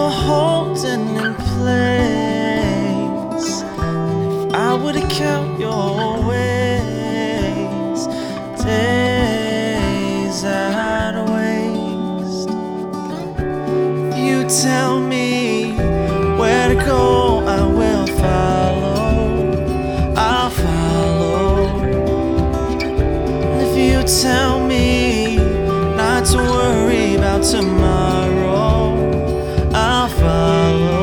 you're holding in place. And if I were to count your ways, days I'd waste. You tell me where to go, I will follow. I'll follow. And if you tell me not to worry about tomorrow, I'll follow.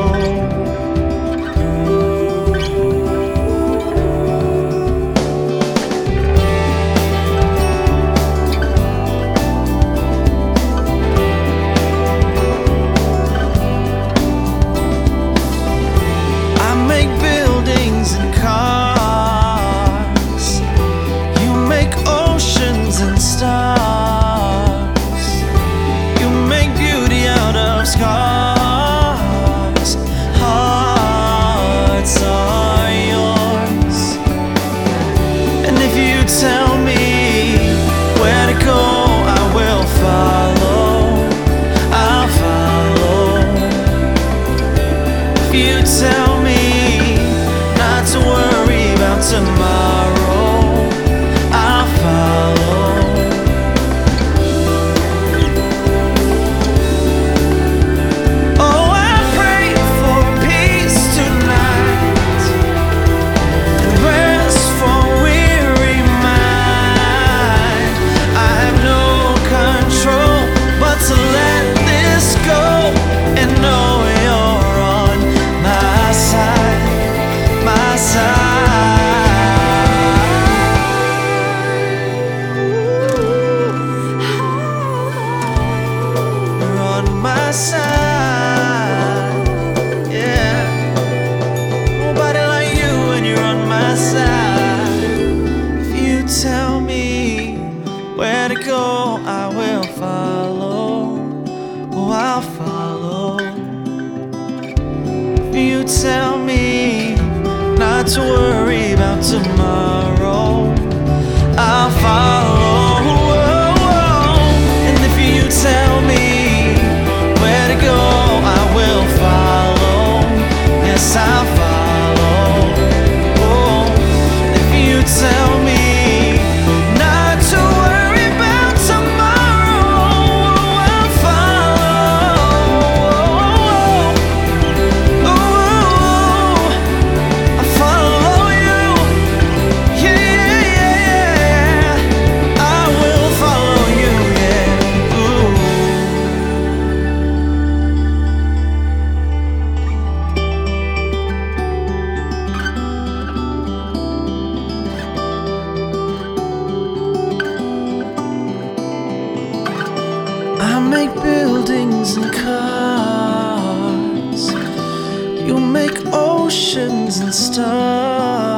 I make buildings and cars. You make oceans and stars. You make beauty out of scars. Hearts are yours. And if you tell me where to go, I will follow. I'll follow. If you tell me not to worry about tomorrow, I'll follow. Oh, I pray for peace tonight and rest for weary mind. I have no control but to let this go and know you're on my side, my side. You're on my side, yeah. Nobody like you when you're on my side. If you tell me where to go, I will follow. Oh, I'll follow. If you tell me not to worry about tomorrow, I'll follow. And if you tell me where to go, I will follow. Yes, I'll follow. Oh, if you tell me not to worry about tomorrow, I'll follow. Oh, I follow you. Yeah, yeah, yeah. I will follow you, yeah. Ooh. I make buildings and cars. You make oceans and stars.